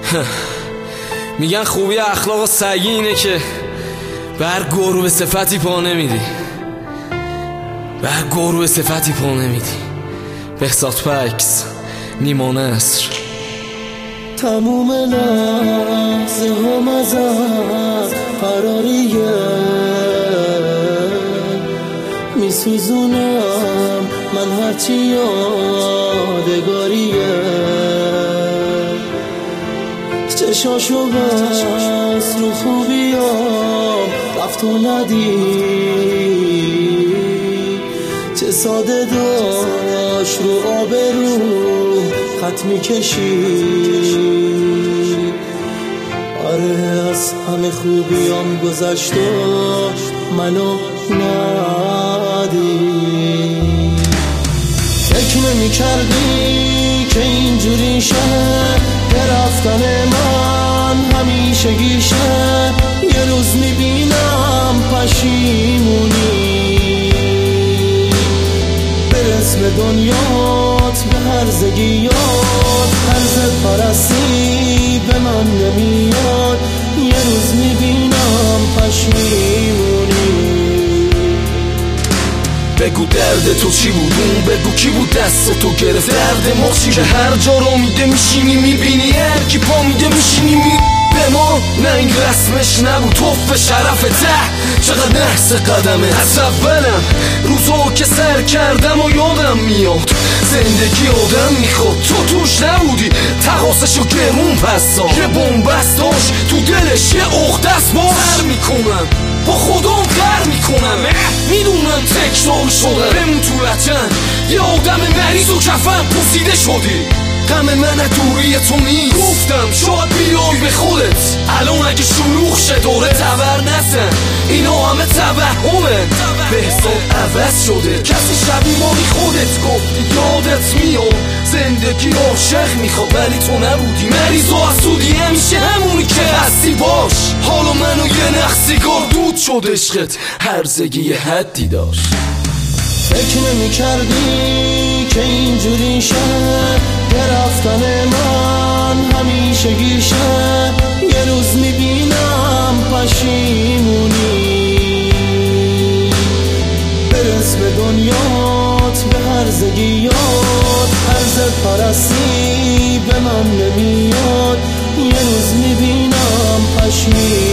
میگن خوبی اخلاق سگی اینه که بر گرو به صفتی پا نمیدی، بر گرو به صفتی پا نمیدی. بهزاد پکس، نیما نصر. تموم لحظه هم ازت فراریه، میسوزونم من هرچی یادگاریه. چشاشو بس رو خوبیام رفت و ندید، چه ساده داشت رو آبرو خط میکشید. آره از همه خوبیام گذشت و منو ندید. فکر نمی‌کردی که اینجوری شه، رفتن من همیشه گیشه. یه روز میبینم پشیمونی، برس به دنیات به هرزگیات، هرزت پرستی به من نمیاد. یه روز میبینم پشیمونی. بگو درد تو چی بود، اون بگو کی بود دست تو گرفت. درد ما چی که هر جا رو میده میشینی میبینی، هر کی پا میده میشینی به ما. نه این رسمش نبود، توف شرف ته چقدر نحس قدمه. از اولم روزو که سر کردم و یادم میاد زندگی آدم میخواد، تو توش نبودی. تقاسشو گرون پسا، یه بومبست داشت تو دلش، یه عقدست با سر میکنم با خودم قر میکنم. میدونم تکرار شدم بمون تو وطن، یه آدم مریض و کفن پوسیده شدی. غم من دوری تو نیست، گفتم شاید بیای به خودت. الان اگه شلوغ شه دوره تبر نزن، اینا همه توهمه. بهزاد عوض شده، کسی شبیه ما بی خودت گفت یادت میاد. زندگی عاشق میخواد ولی تو نبودی، مریض و حسودی همیشه همونی که هستی باش. حالا منو یه نخ سیگار دود شد عشقت، هرزگی یه حدی داشت. فکر نمی‌کردی که اینجوری شه، رفتن من همیشه گیشه. یه روز میبینم پشیمونی، برس به دنیات به هرزگیات، هرزت پرستی به من نمیاد. یه روز میبینم پشیمونی.